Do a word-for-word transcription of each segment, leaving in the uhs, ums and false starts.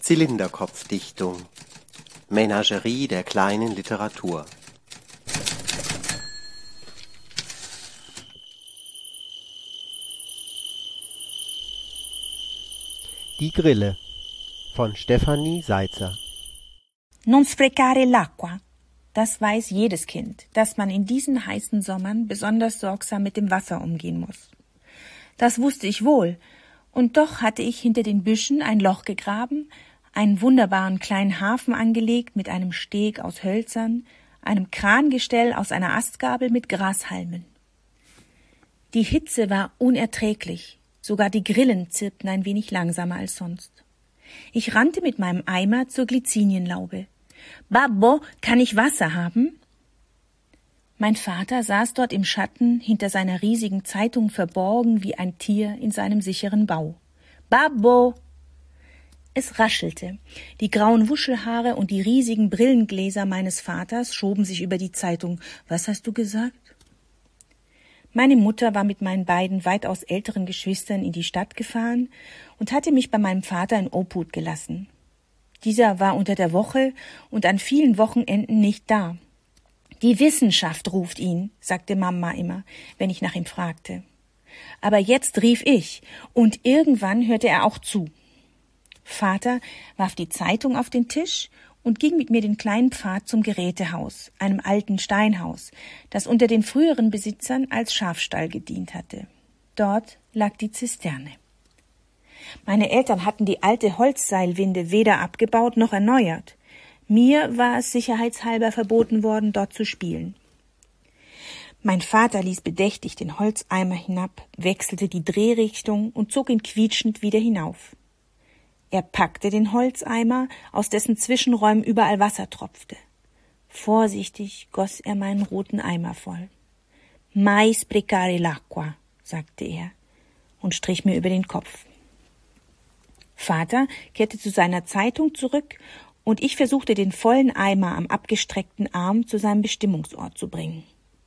Zylinderkopfdichtung. Menagerie der kleinen Literatur. Die Grille von Stefanie Seitzer. Non sprecare l'acqua. Das weiß jedes Kind, dass man in diesen heißen Sommern besonders sorgsam mit dem Wasser umgehen muss. Das wusste ich wohl, und doch hatte ich hinter den Büschen ein Loch gegraben, einen wunderbaren kleinen Hafen angelegt mit einem Steg aus Hölzern, einem Krangestell aus einer Astgabel mit Grashalmen. Die Hitze war unerträglich, sogar die Grillen zirpten ein wenig langsamer als sonst. Ich rannte mit meinem Eimer zur Glycinienlaube. »Babbo, kann ich Wasser haben?« Mein Vater saß dort im Schatten hinter seiner riesigen Zeitung verborgen wie ein Tier in seinem sicheren Bau. »Babbo!« Es raschelte. Die grauen Wuschelhaare und die riesigen Brillengläser meines Vaters schoben sich über die Zeitung. »Was hast du gesagt?« Meine Mutter war mit meinen beiden weitaus älteren Geschwistern in die Stadt gefahren und hatte mich bei meinem Vater in Obhut gelassen. Dieser war unter der Woche und an vielen Wochenenden nicht da. »Die Wissenschaft ruft ihn«, sagte Mama immer, wenn ich nach ihm fragte. Aber jetzt rief ich, und irgendwann hörte er auch zu. Vater warf die Zeitung auf den Tisch und ging mit mir den kleinen Pfad zum Gerätehaus, einem alten Steinhaus, das unter den früheren Besitzern als Schafstall gedient hatte. Dort lag die Zisterne. Meine Eltern hatten die alte Holzseilwinde weder abgebaut noch erneuert. Mir war es sicherheitshalber verboten worden, dort zu spielen. Mein Vater ließ bedächtig den Holzeimer hinab, wechselte die Drehrichtung und zog ihn quietschend wieder hinauf. Er packte den Holzeimer, aus dessen Zwischenräumen überall Wasser tropfte. Vorsichtig goss er meinen roten Eimer voll. »Mai sprecare l'acqua«, sagte er und strich mir über den Kopf. Vater kehrte zu seiner Zeitung zurück und ich versuchte, den vollen Eimer am abgestreckten Arm zu seinem Bestimmungsort zu bringen.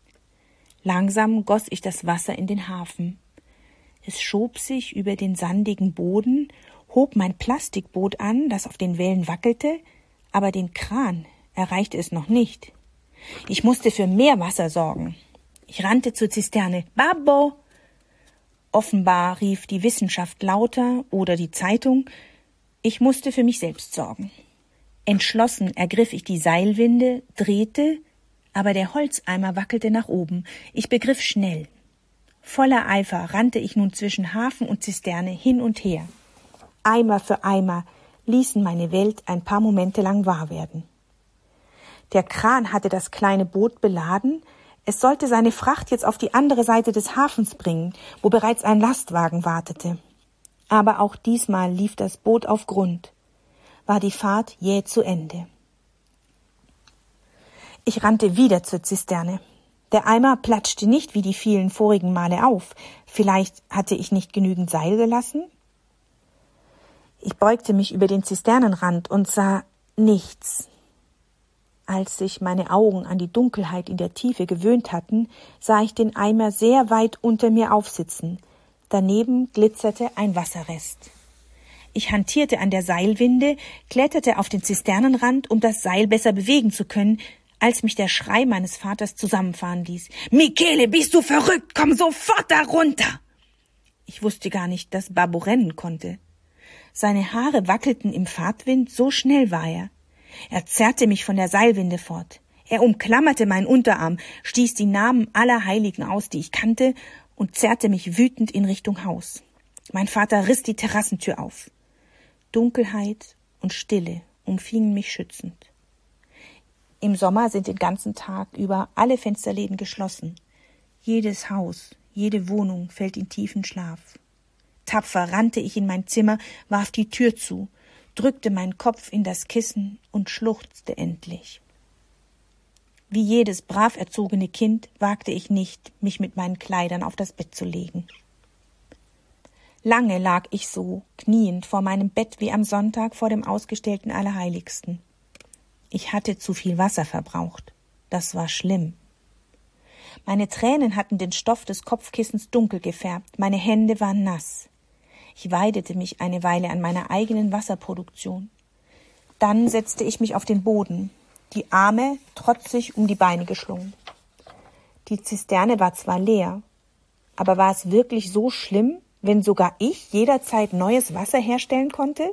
Langsam goss ich das Wasser in den Hafen. Es schob sich über den sandigen Boden, hob mein Plastikboot an, das auf den Wellen wackelte, aber den Kran erreichte es noch nicht. Ich musste für mehr Wasser sorgen. Ich rannte zur Zisterne. »Babbo!« Offenbar rief die Wissenschaft lauter oder die Zeitung. Ich musste für mich selbst sorgen. Entschlossen ergriff ich die Seilwinde, drehte, aber der Holzeimer wackelte nach oben. Ich begriff schnell. Voller Eifer rannte ich nun zwischen Hafen und Zisterne hin und her. Eimer für Eimer ließen meine Welt ein paar Momente lang wahr werden. Der Kran hatte das kleine Boot beladen. Es sollte seine Fracht jetzt auf die andere Seite des Hafens bringen, wo bereits ein Lastwagen wartete. Aber auch diesmal lief das Boot auf Grund. War die Fahrt jäh zu Ende. Ich rannte wieder zur Zisterne. Der Eimer platschte nicht wie die vielen vorigen Male auf. Vielleicht hatte ich nicht genügend Seil gelassen? Ich beugte mich über den Zisternenrand und sah nichts. Als sich meine Augen an die Dunkelheit in der Tiefe gewöhnt hatten, sah ich den Eimer sehr weit unter mir aufsitzen. Daneben glitzerte ein Wasserrest. Ich hantierte an der Seilwinde, kletterte auf den Zisternenrand, um das Seil besser bewegen zu können, als mich der Schrei meines Vaters zusammenfahren ließ. »Michele, bist du verrückt? Komm sofort da runter!« Ich wusste gar nicht, dass Babbo rennen konnte. Seine Haare wackelten im Fahrtwind, so schnell war er. Er zerrte mich von der Seilwinde fort. Er umklammerte meinen Unterarm, stieß die Namen aller Heiligen aus, die ich kannte, und zerrte mich wütend in Richtung Haus. Mein Vater riss die Terrassentür auf. Dunkelheit und Stille umfingen mich schützend. Im Sommer sind den ganzen Tag über alle Fensterläden geschlossen. Jedes Haus, jede Wohnung fällt in tiefen Schlaf. Tapfer rannte ich in mein Zimmer, warf die Tür zu, drückte meinen Kopf in das Kissen und schluchzte endlich. Wie jedes brav erzogene Kind wagte ich nicht, mich mit meinen Kleidern auf das Bett zu legen. Lange lag ich so, kniend vor meinem Bett wie am Sonntag vor dem ausgestellten Allerheiligsten. Ich hatte zu viel Wasser verbraucht. Das war schlimm. Meine Tränen hatten den Stoff des Kopfkissens dunkel gefärbt, meine Hände waren nass. Ich weidete mich eine Weile an meiner eigenen Wasserproduktion. Dann setzte ich mich auf den Boden, die Arme trotzig um die Beine geschlungen. Die Zisterne war zwar leer, aber war es wirklich so schlimm, wenn sogar ich jederzeit neues Wasser herstellen konnte?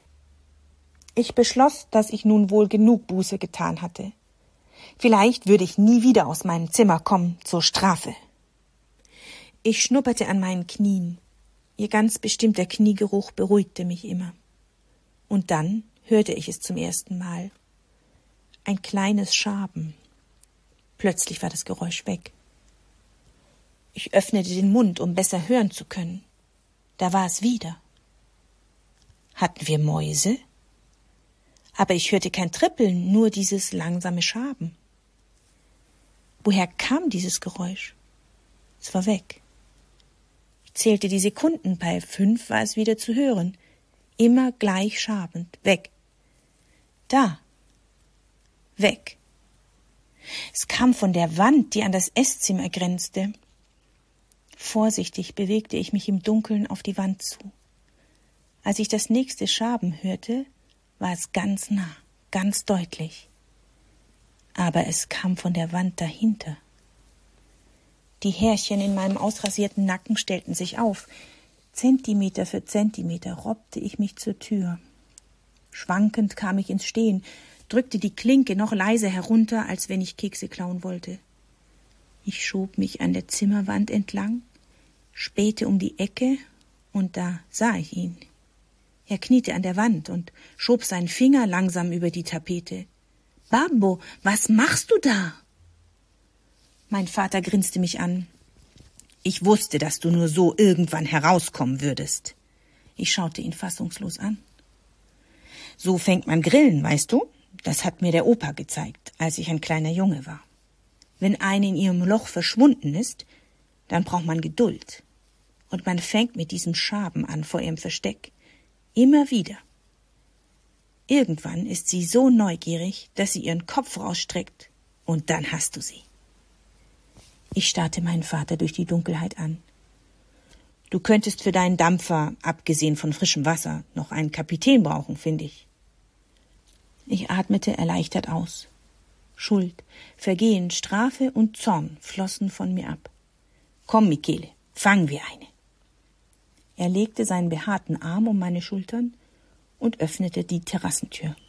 Ich beschloss, dass ich nun wohl genug Buße getan hatte. Vielleicht würde ich nie wieder aus meinem Zimmer kommen zur Strafe. Ich schnupperte an meinen Knien. Ihr ganz bestimmter Kniegeruch beruhigte mich immer. Und dann hörte ich es zum ersten Mal. Ein kleines Schaben. Plötzlich war das Geräusch weg. Ich öffnete den Mund, um besser hören zu können. Da war es wieder. Hatten wir Mäuse? Aber ich hörte kein Trippeln, nur dieses langsame Schaben. Woher kam dieses Geräusch? Es war weg. Ich zählte die Sekunden, bei fünf war es wieder zu hören. Immer gleich schabend. Weg. Da. Weg. Es kam von der Wand, die an das Esszimmer grenzte. Vorsichtig bewegte ich mich im Dunkeln auf die Wand zu. Als ich das nächste Schaben hörte, war es ganz nah, ganz deutlich. Aber es kam von der Wand dahinter. Die Härchen in meinem ausrasierten Nacken stellten sich auf. Zentimeter für Zentimeter robbte ich mich zur Tür. Schwankend kam ich ins Stehen, drückte die Klinke noch leise herunter, als wenn ich Kekse klauen wollte. Ich schob mich an der Zimmerwand entlang, spähte um die Ecke, und da sah ich ihn. Er kniete an der Wand und schob seinen Finger langsam über die Tapete. »Babbo, was machst du da?« Mein Vater grinste mich an. »Ich wusste, dass du nur so irgendwann herauskommen würdest.« Ich schaute ihn fassungslos an. »So fängt man Grillen, weißt du? Das hat mir der Opa gezeigt, als ich ein kleiner Junge war. Wenn eine in ihrem Loch verschwunden ist, dann braucht man Geduld. Und man fängt mit diesem Schaben an vor ihrem Versteck. Immer wieder. Irgendwann ist sie so neugierig, dass sie ihren Kopf rausstreckt, und dann hast du sie.« Ich starrte meinen Vater durch die Dunkelheit an. »Du könntest für deinen Dampfer, abgesehen von frischem Wasser, noch einen Kapitän brauchen, finde ich.« Ich atmete erleichtert aus. Schuld, Vergehen, Strafe und Zorn flossen von mir ab. »Komm, Michele, fangen wir eine.« Er legte seinen behaarten Arm um meine Schultern und öffnete die Terrassentür.